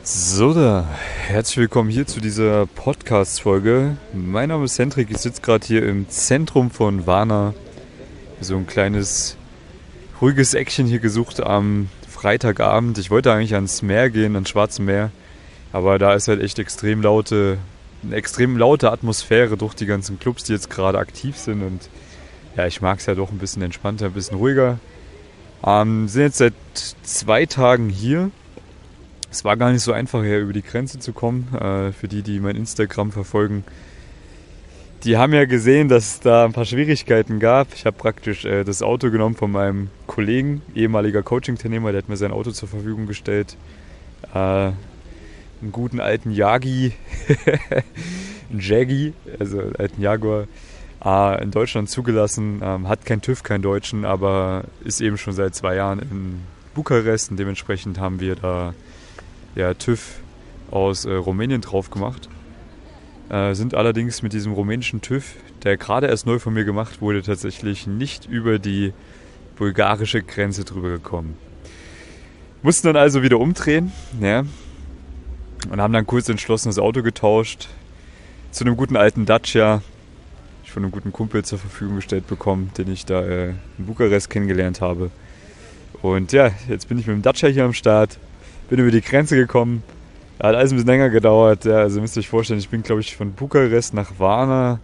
So da, herzlich willkommen hier zu dieser Podcast-Folge. Mein Name ist Hendrik, ich sitze gerade hier im Zentrum von Varna. So ein kleines, ruhiges Eckchen hier gesucht am Freitagabend. Ich wollte eigentlich ans Meer gehen, ans Schwarze Meer. Aber da ist halt echt eine extrem laute Atmosphäre durch die ganzen Clubs, die jetzt gerade aktiv sind. Und ja, ich mag es ja doch ein bisschen entspannter, ein bisschen ruhiger. Sind jetzt seit 2 Tagen hier. Es war gar nicht so einfach, hier über die Grenze zu kommen. Für die mein Instagram verfolgen, die haben ja gesehen, dass es da ein paar Schwierigkeiten gab. Ich habe praktisch das Auto genommen von meinem Kollegen, ehemaliger Coaching-Teilnehmer, der hat mir sein Auto zur Verfügung gestellt. Einen guten alten Yagi, einen Jaggi, also einen alten Jaguar, in Deutschland zugelassen. Hat kein TÜV, keinen Deutschen, aber ist eben schon seit 2 Jahren in Bukarest und dementsprechend haben wir da TÜV aus Rumänien drauf gemacht. Sind allerdings mit diesem rumänischen TÜV, der gerade erst neu von mir gemacht wurde, tatsächlich nicht über die bulgarische Grenze drüber gekommen. Mussten dann also wieder umdrehen, ja, und haben dann kurz entschlossen das Auto getauscht zu einem guten alten Dacia. Ich von einem guten Kumpel zur Verfügung gestellt bekommen, den ich da in Bukarest kennengelernt habe. Und ja, jetzt bin ich mit dem Dacia hier am Start. Bin über die Grenze gekommen. Hat alles ein bisschen länger gedauert. Ja, also müsst ihr euch vorstellen, ich bin, glaube ich, von Bukarest nach Varna.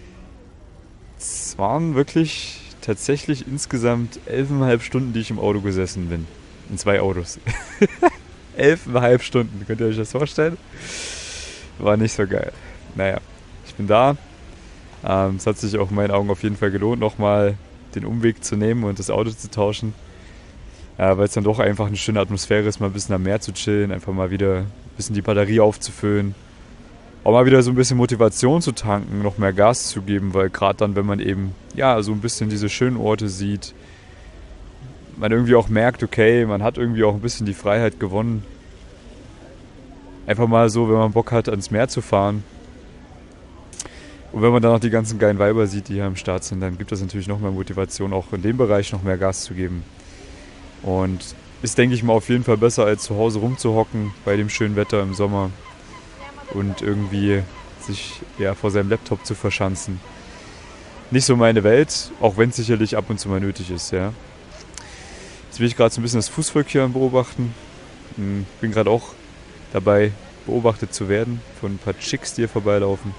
Es waren wirklich tatsächlich insgesamt 11,5 Stunden, die ich im Auto gesessen bin. In 2 Autos. 11,5 Stunden, könnt ihr euch das vorstellen? War nicht so geil. Naja, ich bin da. Es hat sich auch in meinen Augen auf jeden Fall gelohnt, nochmal den Umweg zu nehmen und das Auto zu tauschen. Weil es dann doch einfach eine schöne Atmosphäre ist, mal ein bisschen am Meer zu chillen, einfach mal wieder ein bisschen die Batterie aufzufüllen. Auch mal wieder so ein bisschen Motivation zu tanken, noch mehr Gas zu geben, weil gerade dann, wenn man eben so ein bisschen diese schönen Orte sieht, man irgendwie auch merkt, okay, man hat irgendwie auch ein bisschen die Freiheit gewonnen. Einfach mal so, wenn man Bock hat, ans Meer zu fahren. Und wenn man dann noch die ganzen geilen Weiber sieht, die hier am Start sind, dann gibt das natürlich noch mehr Motivation, auch in dem Bereich noch mehr Gas zu geben. Und ist, denke ich mal, auf jeden Fall besser, als zu Hause rumzuhocken bei dem schönen Wetter im Sommer und irgendwie sich vor seinem Laptop zu verschanzen. Nicht so meine Welt, auch wenn es sicherlich ab und zu mal nötig ist. Ja. Jetzt bin ich gerade so ein bisschen das Fußvolk hier am Beobachten. Bin gerade auch dabei, beobachtet zu werden von ein paar Chicks, die hier vorbeilaufen.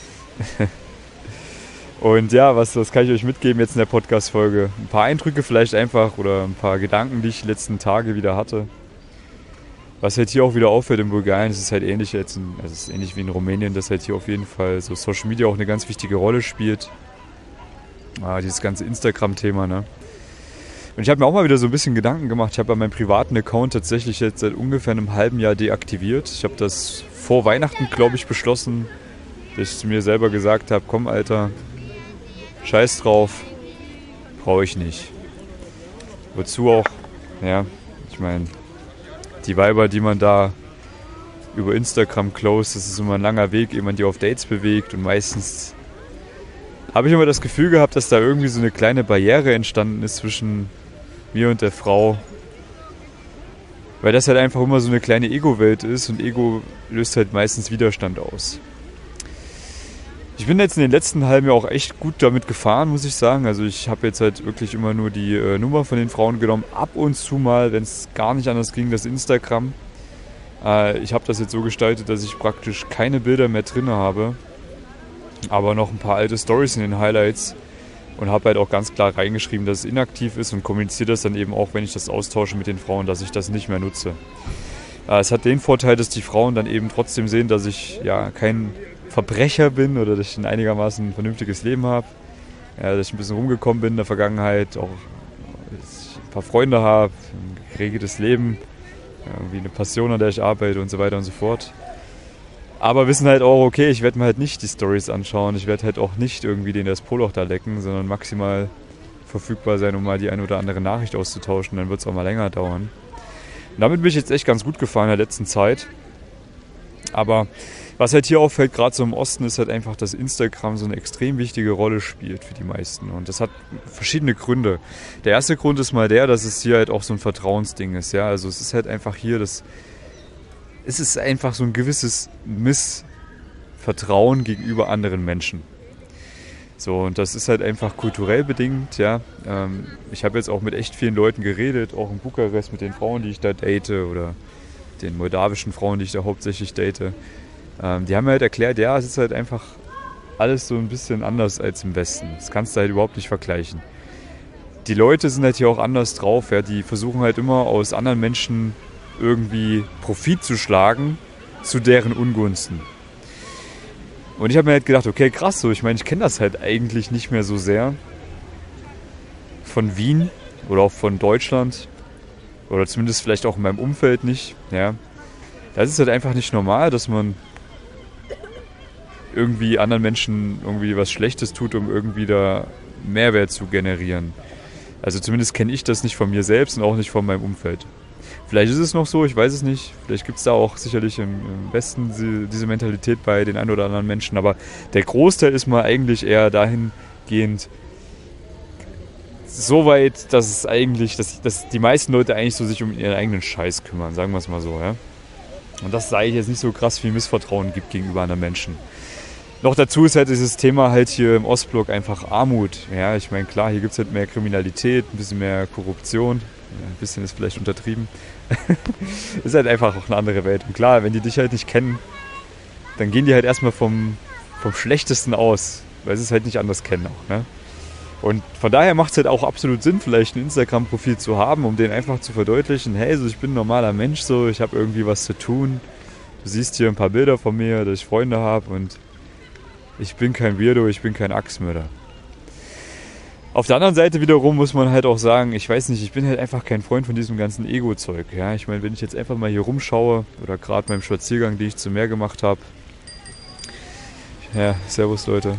Und ja, was kann ich euch mitgeben jetzt in der Podcast-Folge? Ein paar Eindrücke vielleicht einfach oder ein paar Gedanken, die ich die letzten Tage wieder hatte. Was halt hier auch wieder auffällt in Bulgarien, es ist halt ähnlich es ist ähnlich wie in Rumänien, dass halt hier auf jeden Fall so Social Media auch eine ganz wichtige Rolle spielt. Dieses ganze Instagram-Thema, ne? Und ich habe mir auch mal wieder so ein bisschen Gedanken gemacht. Ich habe meinen privaten Account tatsächlich jetzt seit ungefähr einem halben Jahr deaktiviert. Ich habe das vor Weihnachten, glaube ich, beschlossen, dass ich mir selber gesagt habe, komm Alter, scheiß drauf, brauche ich nicht. Wozu auch, ich meine, die Weiber, die man da über Instagram close, das ist immer ein langer Weg, ehe man die auf Dates bewegt und meistens habe ich immer das Gefühl gehabt, dass da irgendwie so eine kleine Barriere entstanden ist zwischen mir und der Frau, weil das halt einfach immer so eine kleine Ego-Welt ist und Ego löst halt meistens Widerstand aus. Ich bin jetzt in den letzten halben Jahr auch echt gut damit gefahren, muss ich sagen. Also ich habe jetzt halt wirklich immer nur die Nummer von den Frauen genommen. Ab und zu mal, wenn es gar nicht anders ging, das Instagram. Ich habe das jetzt so gestaltet, dass ich praktisch keine Bilder mehr drin habe. Aber noch ein paar alte Stories in den Highlights. Und habe halt auch ganz klar reingeschrieben, dass es inaktiv ist und kommuniziere das dann eben auch, wenn ich das austausche mit den Frauen, dass ich das nicht mehr nutze. Es hat den Vorteil, dass die Frauen dann eben trotzdem sehen, dass ich kein Verbrecher bin oder dass ich ein einigermaßen vernünftiges Leben habe, dass ich ein bisschen rumgekommen bin in der Vergangenheit, auch dass ich ein paar Freunde habe, ein geregeltes Leben, irgendwie eine Passion, an der ich arbeite und so weiter und so fort. Aber wissen halt auch, okay, ich werde mir halt nicht die Stories anschauen, ich werde halt auch nicht irgendwie den das Poloch da lecken, sondern maximal verfügbar sein, um mal die eine oder andere Nachricht auszutauschen, dann wird es auch mal länger dauern. Und damit bin ich jetzt echt ganz gut gefahren in der letzten Zeit. Aber was halt hier auffällt, gerade so im Osten, ist halt einfach, dass Instagram so eine extrem wichtige Rolle spielt für die meisten. Und das hat verschiedene Gründe. Der erste Grund ist mal der, dass es hier halt auch so ein Vertrauensding ist. Ja? Also es ist halt einfach hier, dass es ist einfach so ein gewisses Missvertrauen gegenüber anderen Menschen. So, und das ist halt einfach kulturell bedingt, ja. Ich habe jetzt auch mit echt vielen Leuten geredet, auch in Bukarest mit den Frauen, die ich da date oder den moldawischen Frauen, die ich da hauptsächlich date. Die haben mir halt erklärt, ja, es ist halt einfach alles so ein bisschen anders als im Westen. Das kannst du halt überhaupt nicht vergleichen. Die Leute sind halt hier auch anders drauf, ja. Die versuchen halt immer aus anderen Menschen irgendwie Profit zu schlagen zu deren Ungunsten. Und ich habe mir halt gedacht, okay, krass, so, ich meine, ich kenne das halt eigentlich nicht mehr so sehr von Wien oder auch von Deutschland oder zumindest vielleicht auch in meinem Umfeld nicht, ja. Das ist halt einfach nicht normal, dass man irgendwie anderen Menschen irgendwie was Schlechtes tut, um irgendwie da Mehrwert zu generieren. Also zumindest kenne ich das nicht von mir selbst und auch nicht von meinem Umfeld. Vielleicht ist es noch so, ich weiß es nicht. Vielleicht gibt es da auch sicherlich im Westen diese Mentalität bei den ein oder anderen Menschen. Aber der Großteil ist mal eigentlich eher dahingehend so weit, dass es eigentlich, dass die meisten Leute eigentlich so sich um ihren eigenen Scheiß kümmern, sagen wir es mal so. Ja? Und dass es eigentlich jetzt nicht so krass viel Missvertrauen gibt gegenüber anderen Menschen. Noch dazu ist halt dieses Thema halt hier im Ostblock einfach Armut. Ja, ich meine, klar, hier gibt es halt mehr Kriminalität, ein bisschen mehr Korruption. Ja, ein bisschen ist vielleicht untertrieben. Ist halt einfach auch eine andere Welt. Und klar, wenn die dich halt nicht kennen, dann gehen die halt erstmal vom Schlechtesten aus, weil sie es halt nicht anders kennen auch. Ne? Und von daher macht es halt auch absolut Sinn, vielleicht ein Instagram-Profil zu haben, um denen einfach zu verdeutlichen, hey, so, ich bin ein normaler Mensch, so, ich habe irgendwie was zu tun. Du siehst hier ein paar Bilder von mir, dass ich Freunde habe und ich bin kein Weirdo, ich bin kein Axtmörder. Auf der anderen Seite wiederum muss man halt auch sagen, ich weiß nicht, ich bin halt einfach kein Freund von diesem ganzen Ego-Zeug. Ja? Ich meine, wenn ich jetzt einfach mal hier rumschaue oder gerade beim Spaziergang, den ich zum Meer gemacht habe, ja, servus Leute,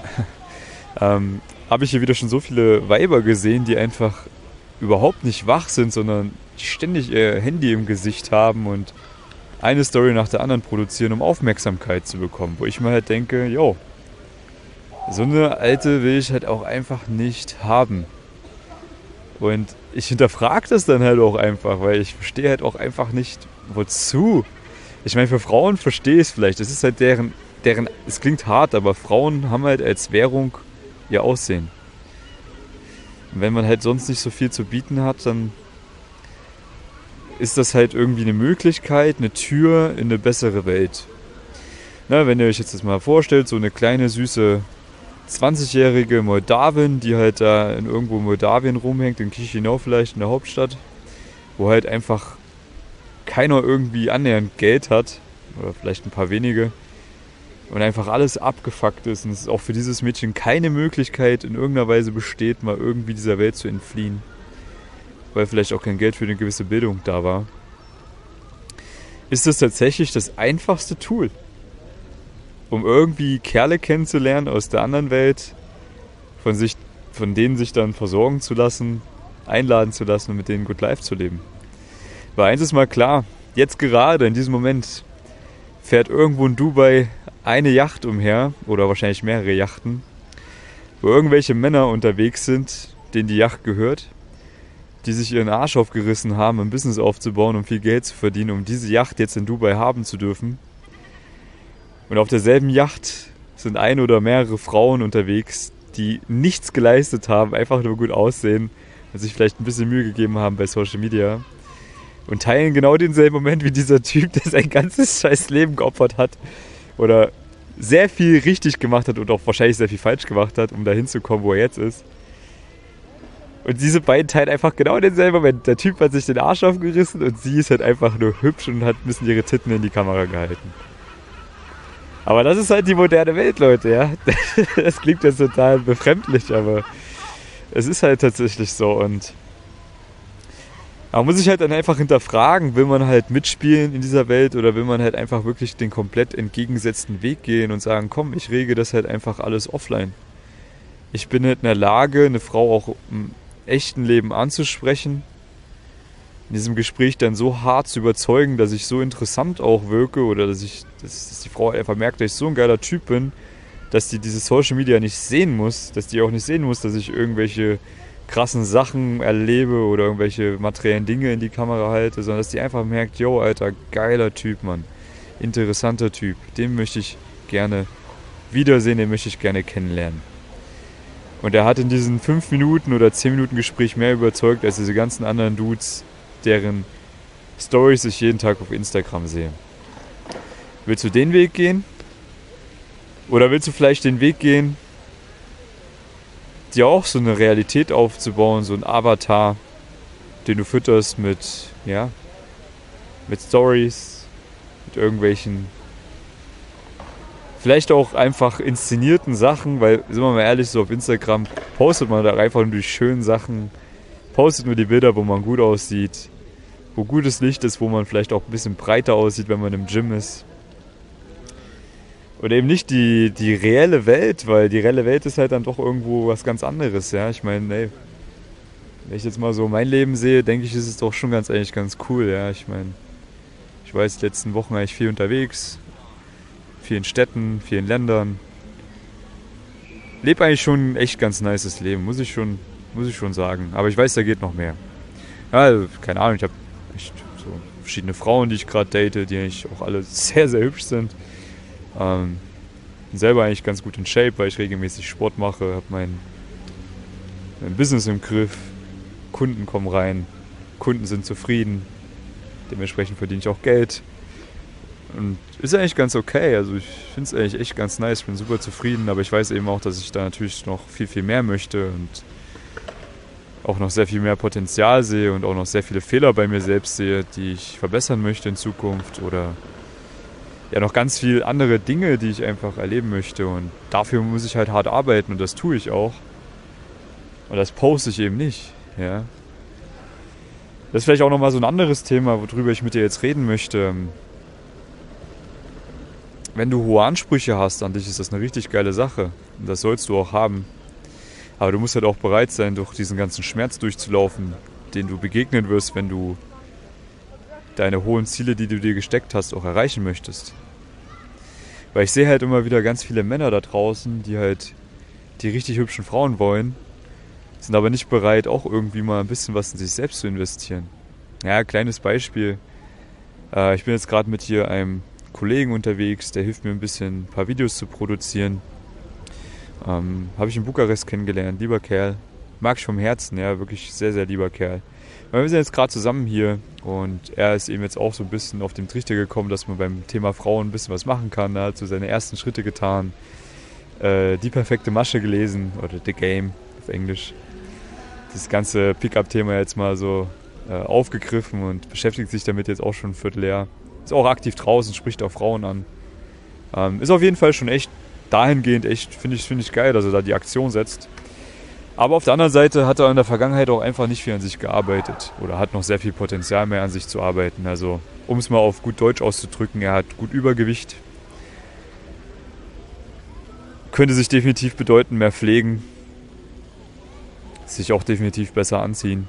habe ich hier wieder schon so viele Weiber gesehen, die einfach überhaupt nicht wach sind, sondern ständig ihr Handy im Gesicht haben und eine Story nach der anderen produzieren, um Aufmerksamkeit zu bekommen. Wo ich mir halt denke, yo, so eine alte will ich halt auch einfach nicht haben. Und ich hinterfrage das dann halt auch einfach, weil ich verstehe halt auch einfach nicht, wozu. Ich meine, für Frauen verstehe ich es vielleicht. Das ist halt deren, es klingt hart, aber Frauen haben halt als Währung ihr Aussehen. Und wenn man halt sonst nicht so viel zu bieten hat, dann ist das halt irgendwie eine Möglichkeit, eine Tür in eine bessere Welt. Na, wenn ihr euch jetzt das mal vorstellt, so eine kleine, süße 20-jährige Moldawin, die halt da in irgendwo Moldawien rumhängt, in Chișinău vielleicht, in der Hauptstadt, wo halt einfach keiner irgendwie annähernd Geld hat, oder vielleicht ein paar wenige, und einfach alles abgefuckt ist und es auch für dieses Mädchen keine Möglichkeit in irgendeiner Weise besteht, mal irgendwie dieser Welt zu entfliehen, weil vielleicht auch kein Geld für eine gewisse Bildung da war, ist das tatsächlich das einfachste Tool, um irgendwie Kerle kennenzulernen aus der anderen Welt, von denen sich dann versorgen zu lassen, einladen zu lassen und mit denen Good Life zu leben. Weil eins ist mal klar, jetzt gerade in diesem Moment fährt irgendwo in Dubai eine Yacht umher, oder wahrscheinlich mehrere Yachten, wo irgendwelche Männer unterwegs sind, denen die Yacht gehört, die sich ihren Arsch aufgerissen haben, ein Business aufzubauen, um viel Geld zu verdienen, um diese Yacht jetzt in Dubai haben zu dürfen. Und auf derselben Yacht sind ein oder mehrere Frauen unterwegs, die nichts geleistet haben, einfach nur gut aussehen und sich vielleicht ein bisschen Mühe gegeben haben bei Social Media und teilen genau denselben Moment wie dieser Typ, der sein ganzes scheiß Leben geopfert hat oder sehr viel richtig gemacht hat und auch wahrscheinlich sehr viel falsch gemacht hat, um da hinzukommen, wo er jetzt ist. Und diese beiden teilen einfach genau denselben Moment. Der Typ hat sich den Arsch aufgerissen und sie ist halt einfach nur hübsch und hat ein bisschen ihre Titten in die Kamera gehalten. Aber das ist halt die moderne Welt, Leute, ja. Das klingt jetzt total befremdlich, aber es ist halt tatsächlich so. Und man muss sich halt dann einfach hinterfragen, will man halt mitspielen in dieser Welt oder will man halt einfach wirklich den komplett entgegengesetzten Weg gehen und sagen, komm, ich rege das halt einfach alles offline. Ich bin halt in der Lage, eine Frau auch im echten Leben anzusprechen, in diesem Gespräch dann so hart zu überzeugen, dass ich so interessant auch wirke oder dass die Frau einfach merkt, dass ich so ein geiler Typ bin, dass die dieses Social Media nicht sehen muss, dass die auch nicht sehen muss, dass ich irgendwelche krassen Sachen erlebe oder irgendwelche materiellen Dinge in die Kamera halte, sondern dass die einfach merkt, yo, Alter, geiler Typ, Mann. Interessanter Typ. Den möchte ich gerne wiedersehen, den möchte ich gerne kennenlernen. Und er hat in diesen 5 Minuten oder 10 Minuten Gespräch mehr überzeugt als diese ganzen anderen Dudes, deren Stories ich jeden Tag auf Instagram sehe. Willst du den Weg gehen? Oder willst du vielleicht den Weg gehen, dir auch so eine Realität aufzubauen, so ein Avatar, den du fütterst mit Stories, mit irgendwelchen, vielleicht auch einfach inszenierten Sachen, weil, sind wir mal ehrlich, so auf Instagram postet man da einfach nur die schönen Sachen, postet nur die Bilder, wo man gut aussieht, wo gutes Licht ist, wo man vielleicht auch ein bisschen breiter aussieht, wenn man im Gym ist. Oder eben nicht die reelle Welt, weil die reelle Welt ist halt dann doch irgendwo was ganz anderes, ja. Ich meine, ey, wenn ich jetzt mal so mein Leben sehe, denke ich, ist es doch schon eigentlich ganz cool, ja. Ich meine, ich war jetzt die letzten Wochen eigentlich viel unterwegs, vielen Städten, vielen Ländern. Lebe eigentlich schon ein echt ganz nices Leben, muss ich schon sagen. Aber ich weiß, da geht noch mehr. Ja, also, keine Ahnung, ich habe echt so verschiedene Frauen, die ich gerade date, die eigentlich auch alle sehr, sehr hübsch sind. Bin selber eigentlich ganz gut in Shape, weil ich regelmäßig Sport mache, habe mein Business im Griff, Kunden kommen rein, Kunden sind zufrieden, dementsprechend verdiene ich auch Geld und ist eigentlich ganz okay, also ich finde es eigentlich echt ganz nice, ich bin super zufrieden, aber ich weiß eben auch, dass ich da natürlich noch viel, viel mehr möchte und auch noch sehr viel mehr Potenzial sehe und auch noch sehr viele Fehler bei mir selbst sehe, die ich verbessern möchte in Zukunft oder ja noch ganz viele andere Dinge, die ich einfach erleben möchte und dafür muss ich halt hart arbeiten und das tue ich auch und das poste ich eben nicht, ja. Das ist vielleicht auch nochmal so ein anderes Thema, worüber ich mit dir jetzt reden möchte. Wenn du hohe Ansprüche hast an dich, ist das eine richtig geile Sache und das sollst du auch haben, aber du musst halt auch bereit sein, durch diesen ganzen Schmerz durchzulaufen, den du begegnen wirst, wenn du deine hohen Ziele, die du dir gesteckt hast, auch erreichen möchtest. Weil ich sehe halt immer wieder ganz viele Männer da draußen, die halt die richtig hübschen Frauen wollen, sind aber nicht bereit, auch irgendwie mal ein bisschen was in sich selbst zu investieren. Ja, kleines Beispiel. Ich bin jetzt gerade mit hier einem Kollegen unterwegs, der hilft mir ein bisschen ein paar Videos zu produzieren. Habe ich in Bukarest kennengelernt, lieber Kerl. Mag ich vom Herzen, ja, wirklich sehr, sehr lieber Kerl. Wir sind jetzt gerade zusammen hier und er ist eben jetzt auch so ein bisschen auf den Trichter gekommen, dass man beim Thema Frauen ein bisschen was machen kann. Er hat so seine ersten Schritte getan, Die perfekte Masche gelesen, oder The Game auf Englisch. Das ganze Pickup-Thema jetzt mal so aufgegriffen und beschäftigt sich damit jetzt auch schon ein Vierteljahr. Ist auch aktiv draußen, spricht auch Frauen an. Ist auf jeden Fall schon echt dahingehend echt, finde ich geil, dass er da die Aktion setzt. Aber auf der anderen Seite hat er in der Vergangenheit auch einfach nicht viel an sich gearbeitet oder hat noch sehr viel Potenzial mehr an sich zu arbeiten. Also um es mal auf gut Deutsch auszudrücken, er hat gut Übergewicht. Könnte sich definitiv bedeuten, mehr pflegen. Sich auch definitiv besser anziehen.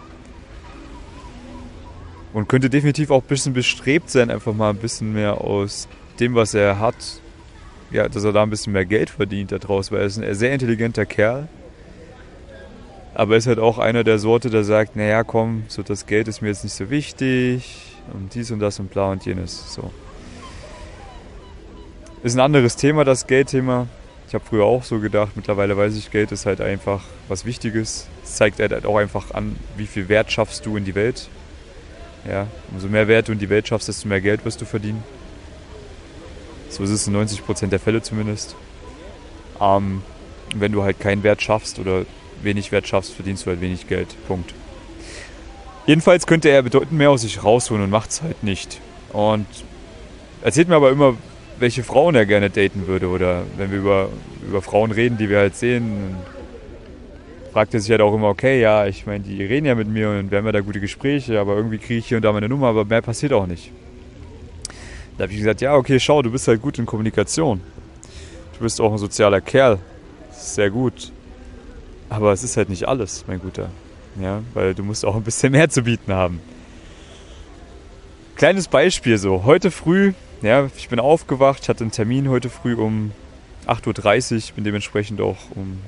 Und könnte definitiv auch ein bisschen bestrebt sein, einfach mal ein bisschen mehr aus dem, was er hat, ja, dass er da ein bisschen mehr Geld verdient da draus, weil er ist ein sehr intelligenter Kerl. Aber er ist halt auch einer der Sorte, der sagt, naja komm, so das Geld ist mir jetzt nicht so wichtig und dies und das und bla und jenes. So. Ist ein anderes Thema, das Geldthema. Ich habe früher auch so gedacht, mittlerweile weiß ich, Geld ist halt einfach was Wichtiges. Es zeigt halt auch einfach an, wie viel Wert schaffst du in die Welt. Ja, umso mehr Wert du in die Welt schaffst, desto mehr Geld wirst du verdienen. So ist es in 90% der Fälle zumindest. Wenn du halt keinen Wert schaffst oder wenig Wert schaffst, verdienst du halt wenig Geld. Punkt. Jedenfalls könnte er bedeutend mehr aus sich rausholen und macht es halt nicht. Und erzählt mir aber immer, welche Frauen er gerne daten würde. Oder wenn wir über Frauen reden, die wir halt sehen, fragt er sich halt auch immer, okay, ja, ich meine, die reden ja mit mir und wir haben ja da gute Gespräche, aber irgendwie kriege ich hier und da meine Nummer, aber mehr passiert auch nicht. Da habe ich gesagt, ja, okay, schau, du bist halt gut in Kommunikation. Du bist auch ein sozialer Kerl. Das ist sehr gut. Aber es ist halt nicht alles, mein Guter. Ja, weil du musst auch ein bisschen mehr zu bieten haben. Kleines Beispiel so. Heute früh, ja, ich bin aufgewacht, ich hatte einen Termin heute früh um 8:30 Uhr, bin dementsprechend auch um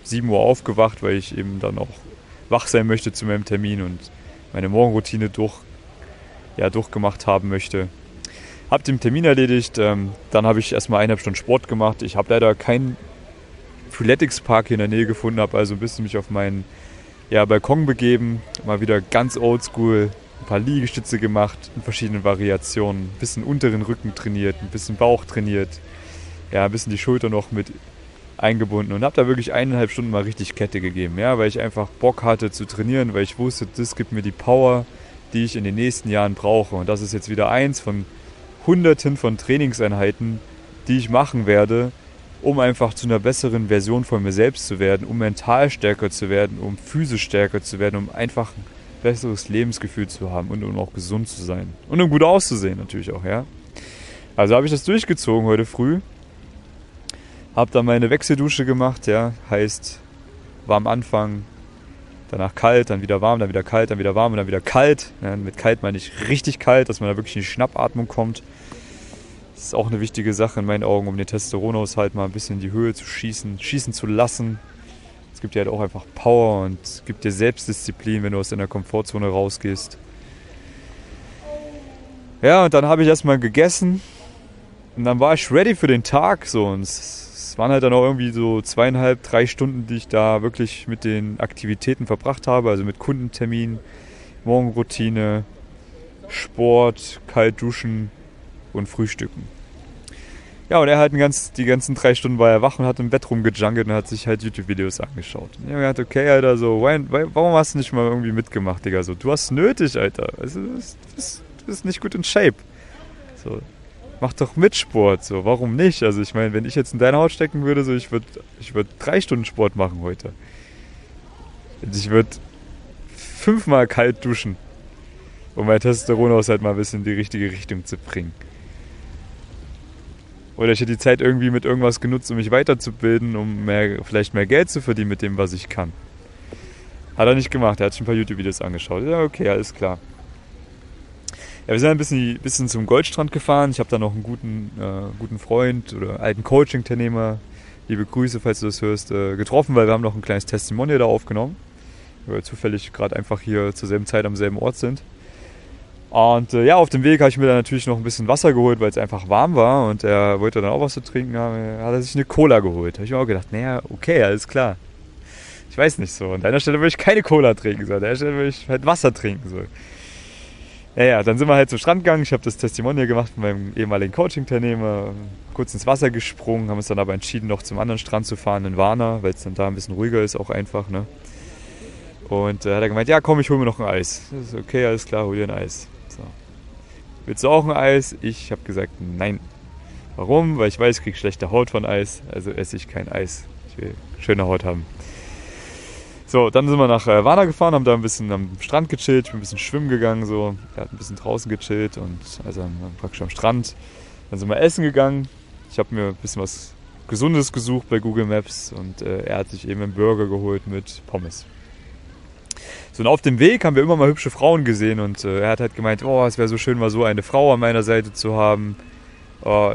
7 Uhr aufgewacht, weil ich eben dann auch wach sein möchte zu meinem Termin und meine Morgenroutine durchgemacht haben möchte. Hab den Termin erledigt, dann habe ich erstmal 1,5 Stunden Sport gemacht. Ich habe leider keinen Freeletics-Park hier in der Nähe gefunden, habe also ein bisschen mich auf meinen Balkon begeben, mal wieder ganz oldschool, ein paar Liegestütze gemacht in verschiedenen Variationen, ein bisschen unteren Rücken trainiert, ein bisschen Bauch trainiert, ein bisschen die Schulter noch mit eingebunden und habe da wirklich 1,5 Stunden mal richtig Kette gegeben, weil ich einfach Bock hatte zu trainieren, weil ich wusste, das gibt mir die Power, die ich in den nächsten Jahren brauche. Und das ist jetzt wieder eins von Hunderten von Trainingseinheiten, die ich machen werde, um einfach zu einer besseren Version von mir selbst zu werden, um mental stärker zu werden, um physisch stärker zu werden, um einfach ein besseres Lebensgefühl zu haben und um auch gesund zu sein. Und um gut auszusehen natürlich auch, Also habe ich das durchgezogen heute früh. Habe dann meine Wechseldusche gemacht, heißt warm anfangen, danach kalt, dann wieder warm, dann wieder kalt, dann wieder warm und dann wieder kalt. Mit kalt meine ich richtig kalt, dass man da wirklich in die Schnappatmung kommt. Das ist auch eine wichtige Sache in meinen Augen, um den Testosteronhaushalt mal ein bisschen in die Höhe zu schießen zu lassen. Es gibt dir halt auch einfach Power und es gibt dir Selbstdisziplin, wenn du aus deiner Komfortzone rausgehst. Ja, und dann habe ich erstmal gegessen und dann war ich ready für den Tag. So. Und es waren halt dann auch irgendwie so 2,5, 3 Stunden, die ich da wirklich mit den Aktivitäten verbracht habe. Also mit Kundentermin, Morgenroutine, Sport, kalt duschen und Frühstücken. Ja, und er halt die ganzen 3 Stunden war er wach und hat im Bett rumgejungelt und hat sich halt YouTube-Videos angeschaut. Und ich habe gedacht, okay, Alter, so, warum hast du nicht mal irgendwie mitgemacht, Digga? So, du hast nötig, Alter. Also, du bist nicht gut in Shape. So, mach doch mit Sport, so, warum nicht? Also, ich meine, wenn ich jetzt in deine Haut stecken würde, so, ich würd 3 Stunden Sport machen heute. Ich würde 5-mal kalt duschen, um mein Testosteronhaushalt mal ein bisschen in die richtige Richtung zu bringen. Oder ich hätte die Zeit irgendwie mit irgendwas genutzt, um mich weiterzubilden, um vielleicht mehr Geld zu verdienen mit dem, was ich kann. Hat er nicht gemacht, er hat sich ein paar YouTube-Videos angeschaut. Ja, okay, alles klar. Ja, wir sind ein bisschen zum Goldstrand gefahren. Ich habe da noch einen guten Freund oder alten Coaching-Teilnehmer, liebe Grüße, falls du das hörst, getroffen, weil wir haben noch ein kleines Testimonial da aufgenommen. Weil wir zufällig gerade einfach hier zur selben Zeit am selben Ort sind. Und auf dem Weg habe ich mir dann natürlich noch ein bisschen Wasser geholt, weil es einfach warm war und er wollte dann auch was zu trinken haben. Hat er sich eine Cola geholt. Da habe ich mir auch gedacht, naja, okay, alles klar. Ich weiß nicht so. An deiner Stelle würde ich keine Cola trinken. So. An der Stelle würde ich halt Wasser trinken. So. Ja, dann sind wir halt zum Strand gegangen. Ich habe das Testimonial gemacht mit meinem ehemaligen Coaching-Teilnehmer. Kurz ins Wasser gesprungen, haben uns dann aber entschieden, noch zum anderen Strand zu fahren, in Varna, weil es dann da ein bisschen ruhiger ist, auch einfach. Ne? Und hat er gemeint, ja komm, ich hole mir noch ein Eis. Das ist okay, alles klar, hol dir ein Eis. So. Willst du auch ein Eis? Ich habe gesagt, nein. Warum? Weil ich weiß, ich kriege schlechte Haut von Eis, also esse ich kein Eis. Ich will schöne Haut haben. So, dann sind wir nach Varna gefahren, haben da ein bisschen am Strand gechillt, ich bin ein bisschen schwimmen gegangen, so. Er hat ein bisschen draußen gechillt und also praktisch am Strand. Dann sind wir essen gegangen. Ich habe mir ein bisschen was Gesundes gesucht bei Google Maps und er hat sich eben einen Burger geholt mit Pommes. So, und auf dem Weg haben wir immer mal hübsche Frauen gesehen und er hat halt gemeint, oh, es wäre so schön, mal so eine Frau an meiner Seite zu haben. Oh,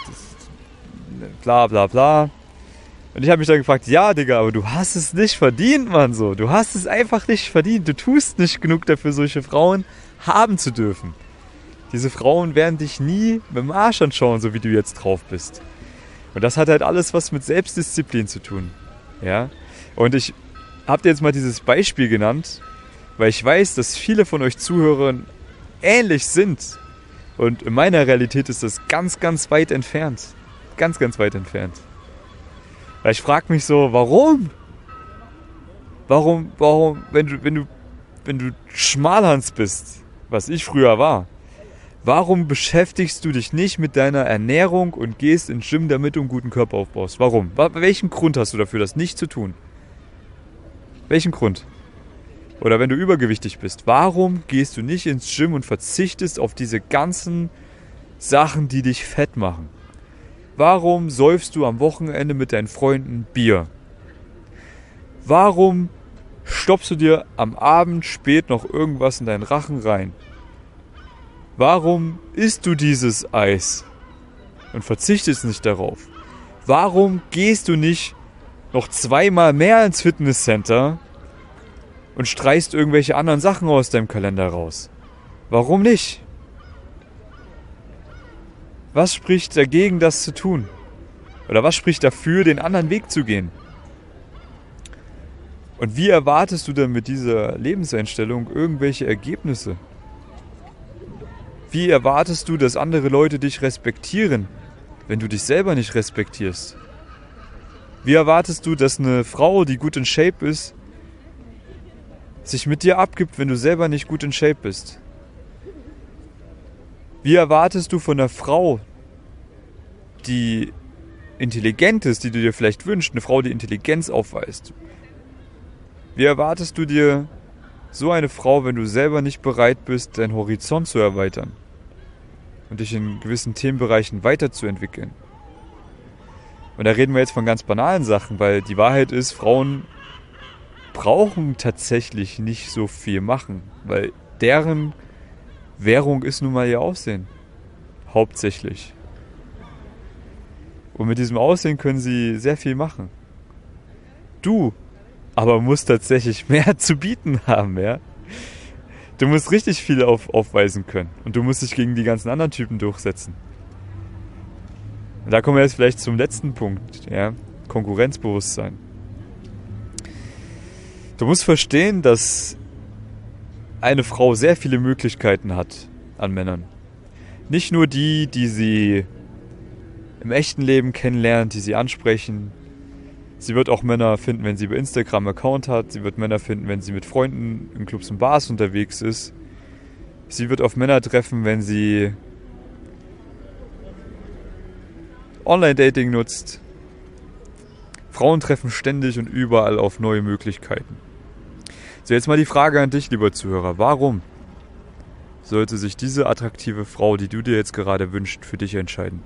bla bla bla. Und ich habe mich dann gefragt, ja, Digga, aber du hast es nicht verdient, Mann, so. Du hast es einfach nicht verdient. Du tust nicht genug dafür, solche Frauen haben zu dürfen. Diese Frauen werden dich nie mit dem Arsch anschauen, so wie du jetzt drauf bist. Und das hat halt alles was mit Selbstdisziplin zu tun. Ja? Und ich habe dir jetzt mal dieses Beispiel genannt, weil ich weiß, dass viele von euch Zuhörern ähnlich sind. Und in meiner Realität ist das ganz, ganz weit entfernt. Ganz, ganz weit entfernt. Weil ich frage mich so, warum? Warum, wenn du Schmalhans bist, was ich früher war, warum beschäftigst du dich nicht mit deiner Ernährung und gehst ins Gym, damit du einen guten Körper aufbaust? Warum? Welchen Grund hast du dafür, das nicht zu tun? Welchen Grund? Oder wenn du übergewichtig bist, warum gehst du nicht ins Gym und verzichtest auf diese ganzen Sachen, die dich fett machen? Warum säufst du am Wochenende mit deinen Freunden Bier? Warum stopfst du dir am Abend spät noch irgendwas in deinen Rachen rein? Warum isst du dieses Eis und verzichtest nicht darauf? Warum gehst du nicht noch 2-mal mehr ins Fitnesscenter und streichst irgendwelche anderen Sachen aus deinem Kalender raus. Warum nicht? Was spricht dagegen, das zu tun? Oder was spricht dafür, den anderen Weg zu gehen? Und wie erwartest du denn mit dieser Lebenseinstellung irgendwelche Ergebnisse? Wie erwartest du, dass andere Leute dich respektieren, wenn du dich selber nicht respektierst? Wie erwartest du, dass eine Frau, die gut in Shape ist, sich mit dir abgibt, wenn du selber nicht gut in Shape bist? Wie erwartest du von einer Frau, die intelligent ist, die du dir vielleicht wünschst, eine Frau, die Intelligenz aufweist? Wie erwartest du dir so eine Frau, wenn du selber nicht bereit bist, deinen Horizont zu erweitern und dich in gewissen Themenbereichen weiterzuentwickeln? Und da reden wir jetzt von ganz banalen Sachen, weil die Wahrheit ist, Frauen brauchen tatsächlich nicht so viel machen, weil deren Währung ist nun mal ihr Aussehen. Hauptsächlich. Und mit diesem Aussehen können sie sehr viel machen. Du aber musst tatsächlich mehr zu bieten haben, ja? Du musst richtig viel aufweisen können. Und du musst dich gegen die ganzen anderen Typen durchsetzen. Und da kommen wir jetzt vielleicht zum letzten Punkt, ja? Konkurrenzbewusstsein. Du musst verstehen, dass eine Frau sehr viele Möglichkeiten hat an Männern. Nicht nur die, die sie im echten Leben kennenlernt, die sie ansprechen. Sie wird auch Männer finden, wenn sie bei Instagram einen Account hat. Sie wird Männer finden, wenn sie mit Freunden in Clubs und Bars unterwegs ist. Sie wird auf Männer treffen, wenn sie Online-Dating nutzt. Frauen treffen ständig und überall auf neue Möglichkeiten. So, jetzt mal die Frage an dich, lieber Zuhörer. Warum sollte sich diese attraktive Frau, die du dir jetzt gerade wünschst, für dich entscheiden?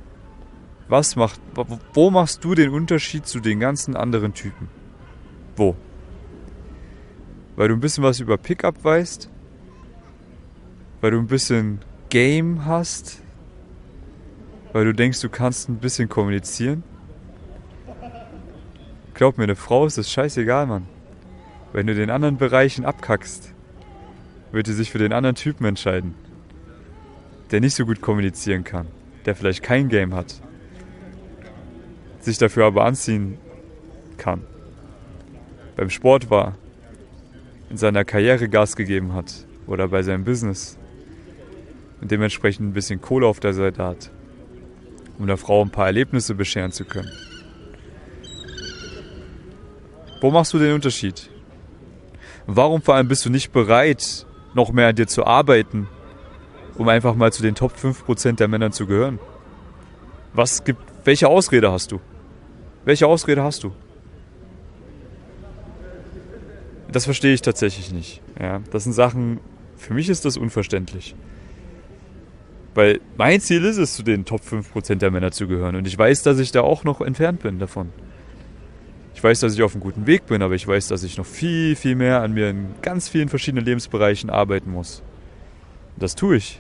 Wo machst du den Unterschied zu den ganzen anderen Typen? Wo? Weil du ein bisschen was über Pickup weißt? Weil du ein bisschen Game hast? Weil du denkst, du kannst ein bisschen kommunizieren? Glaub mir, eine Frau ist das scheißegal, Mann. Wenn du den anderen Bereichen abkackst, wird sie sich für den anderen Typen entscheiden. Der nicht so gut kommunizieren kann. Der vielleicht kein Game hat. Sich dafür aber anziehen kann. Beim Sport war, in seiner Karriere Gas gegeben hat oder bei seinem Business und dementsprechend ein bisschen Kohle auf der Seite hat, um der Frau ein paar Erlebnisse bescheren zu können. Wo machst du den Unterschied? Warum vor allem bist du nicht bereit, noch mehr an dir zu arbeiten, um einfach mal zu den Top 5% der Männer zu gehören? Welche Ausrede hast du? Welche Ausrede hast du? Das verstehe ich tatsächlich nicht. Ja, das sind Sachen, für mich ist das unverständlich. Weil mein Ziel ist es, zu den Top 5% der Männer zu gehören. Und ich weiß, dass ich da auch noch entfernt bin davon. Ich weiß, dass ich auf einem guten Weg bin, aber ich weiß, dass ich noch viel, viel mehr an mir in ganz vielen verschiedenen Lebensbereichen arbeiten muss. Und das tue ich.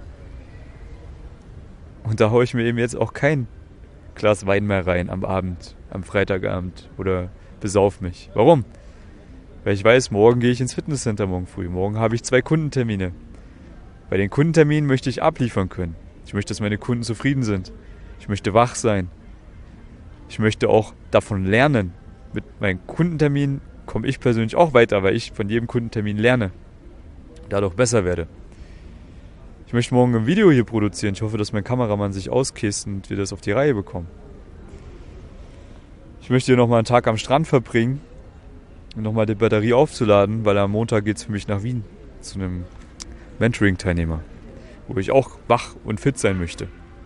Und da haue ich mir eben jetzt auch kein Glas Wein mehr rein am Abend, am Freitagabend oder besauf mich. Warum? Weil ich weiß, morgen gehe ich ins Fitnesscenter morgen früh. Morgen habe ich 2 Kundentermine. Bei den Kundenterminen möchte ich abliefern können. Ich möchte, dass meine Kunden zufrieden sind. Ich möchte wach sein. Ich möchte auch davon lernen. Mit meinen Kundenterminen komme ich persönlich auch weiter, weil ich von jedem Kundentermin lerne. Dadurch besser werde. Ich möchte morgen ein Video hier produzieren. Ich hoffe, dass mein Kameramann sich auskäst und wir das auf die Reihe bekommen. Ich möchte hier nochmal einen Tag am Strand verbringen, um nochmal die Batterie aufzuladen, weil am Montag geht es für mich nach Wien zu einem Mentoring-Teilnehmer, wo ich auch wach und fit sein möchte.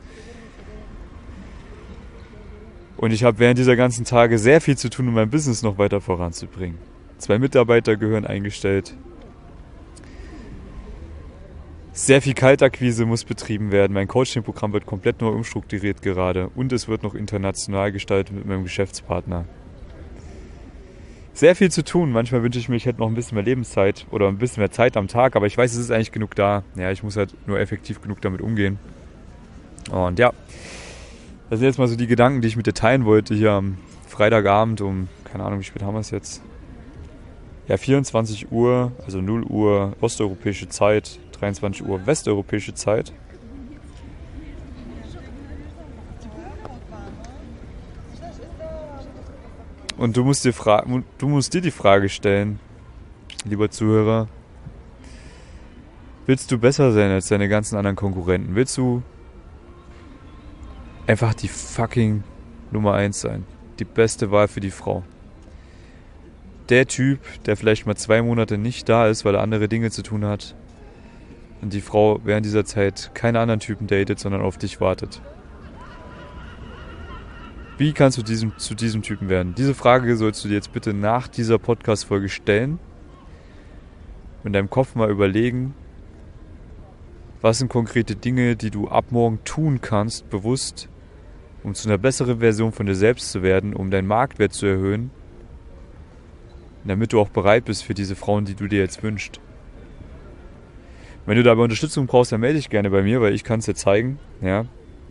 Und ich habe während dieser ganzen Tage sehr viel zu tun, um mein Business noch weiter voranzubringen. 2 Mitarbeiter gehören eingestellt. Sehr viel Kaltakquise muss betrieben werden. Mein Coaching-Programm wird komplett neu umstrukturiert gerade. Und es wird noch international gestaltet mit meinem Geschäftspartner. Sehr viel zu tun. Manchmal wünsche ich mir, ich hätte noch ein bisschen mehr Lebenszeit oder ein bisschen mehr Zeit am Tag. Aber ich weiß, es ist eigentlich genug da. Ja, ich muss halt nur effektiv genug damit umgehen. Und ja, das sind jetzt mal so die Gedanken, die ich mit dir teilen wollte hier am Freitagabend um, keine Ahnung, wie spät haben wir es jetzt? Ja, 24 Uhr, also 0 Uhr osteuropäische Zeit, 23 Uhr westeuropäische Zeit. Und du musst dir die Frage stellen, lieber Zuhörer, willst du besser sein als deine ganzen anderen Konkurrenten? Willst du einfach die fucking Nummer 1 sein? Die beste Wahl für die Frau? Der Typ, der vielleicht mal 2 Monate nicht da ist, weil er andere Dinge zu tun hat und die Frau während dieser Zeit keine anderen Typen datet, sondern auf dich wartet. Wie kannst du zu diesem Typen werden? Diese Frage sollst du dir jetzt bitte nach dieser Podcast-Folge stellen und in deinem Kopf mal überlegen, was sind konkrete Dinge, die du ab morgen tun kannst, bewusst, um zu einer besseren Version von dir selbst zu werden, um deinen Marktwert zu erhöhen, damit du auch bereit bist für diese Frauen, die du dir jetzt wünschst. Wenn du dabei Unterstützung brauchst, dann melde dich gerne bei mir, weil ich kann es dir zeigen. Ja.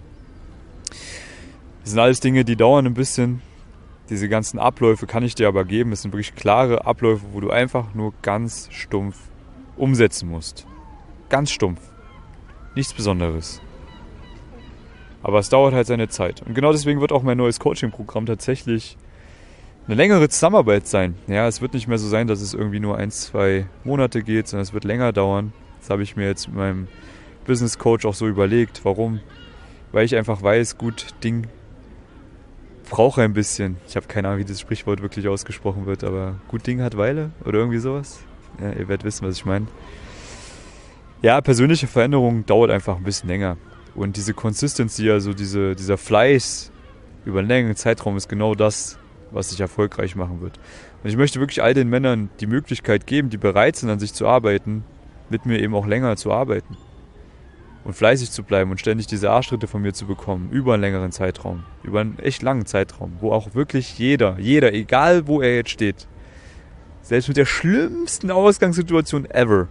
Das sind alles Dinge, die dauern ein bisschen. Diese ganzen Abläufe kann ich dir aber geben. Es sind wirklich klare Abläufe, wo du einfach nur ganz stumpf umsetzen musst. Ganz stumpf. Nichts Besonderes. Aber es dauert halt seine Zeit. Und genau deswegen wird auch mein neues Coaching-Programm tatsächlich eine längere Zusammenarbeit sein. Ja, es wird nicht mehr so sein, dass es irgendwie nur 1-2 Monate geht, sondern es wird länger dauern. Das habe ich mir jetzt mit meinem Business Coach auch so überlegt. Warum? Weil ich einfach weiß, gut, Ding brauche ein bisschen. Ich habe keine Ahnung, wie das Sprichwort wirklich ausgesprochen wird, aber gut Ding hat Weile oder irgendwie sowas. Ja, ihr werdet wissen, was ich meine. Ja, persönliche Veränderung dauert einfach ein bisschen länger. Und diese Consistency, also dieser Fleiß über einen längeren Zeitraum ist genau das, was dich erfolgreich machen wird. Und ich möchte wirklich all den Männern die Möglichkeit geben, die bereit sind, an sich zu arbeiten, mit mir eben auch länger zu arbeiten. Und fleißig zu bleiben und ständig diese Arschtritte von mir zu bekommen, über einen längeren Zeitraum, über einen echt langen Zeitraum, wo auch wirklich jeder, egal wo er jetzt steht, selbst mit der schlimmsten Ausgangssituation ever,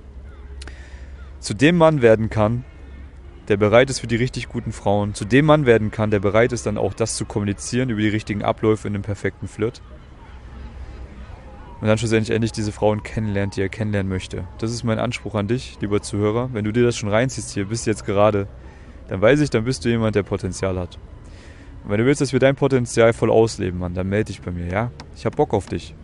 zu dem Mann werden kann, der bereit ist für die richtig guten Frauen, zu dem Mann werden kann, der bereit ist, dann auch das zu kommunizieren über die richtigen Abläufe in einem perfekten Flirt. Und dann schlussendlich endlich diese Frauen kennenlernt, die er kennenlernen möchte. Das ist mein Anspruch an dich, lieber Zuhörer. Wenn du dir das schon reinziehst hier, bis jetzt gerade, dann weiß ich, dann bist du jemand, der Potenzial hat. Und wenn du willst, dass wir dein Potenzial voll ausleben, Mann, dann melde dich bei mir, ja? Ich hab Bock auf dich.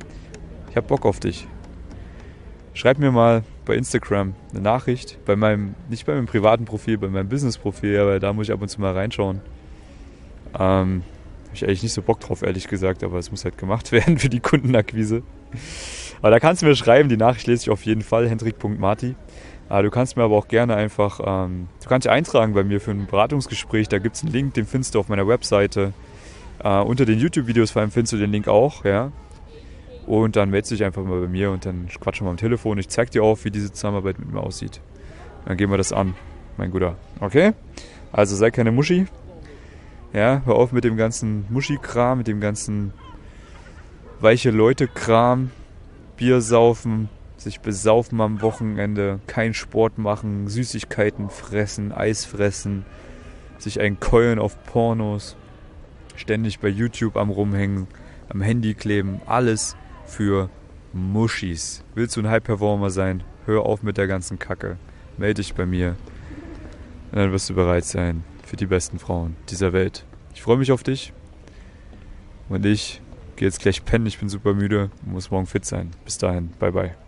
Schreib mir mal bei Instagram eine Nachricht, nicht bei meinem privaten Profil, bei meinem Business-Profil, ja, weil da muss ich ab und zu mal reinschauen. Habe ich eigentlich nicht so Bock drauf, ehrlich gesagt, aber es muss halt gemacht werden für die Kundenakquise. Aber da kannst du mir schreiben, die Nachricht lese ich auf jeden Fall, hendrik.marti. Du kannst mir aber auch gerne einfach, du kannst dich eintragen bei mir für ein Beratungsgespräch, da gibt es einen Link, den findest du auf meiner Webseite. Unter den YouTube-Videos vor allem findest du den Link auch, ja. Und dann meldest du dich einfach mal bei mir und dann quatschen wir am Telefon. Ich zeig dir auch, wie diese Zusammenarbeit mit mir aussieht. Dann gehen wir das an, mein Guter. Okay? Also sei keine Muschi. Ja, hör auf mit dem ganzen Muschi-Kram, mit dem ganzen weiche Leute-Kram, Bier saufen, sich besaufen am Wochenende, keinen Sport machen, Süßigkeiten fressen, Eis fressen, sich einkeulen auf Pornos, ständig bei YouTube am Rumhängen, am Handy kleben, alles für Muschis. Willst du ein High-Performer sein? Hör auf mit der ganzen Kacke. Melde dich bei mir. Und dann wirst du bereit sein für die besten Frauen dieser Welt. Ich freue mich auf dich. Und ich gehe jetzt gleich pennen. Ich bin super müde und muss morgen fit sein. Bis dahin. Bye, bye.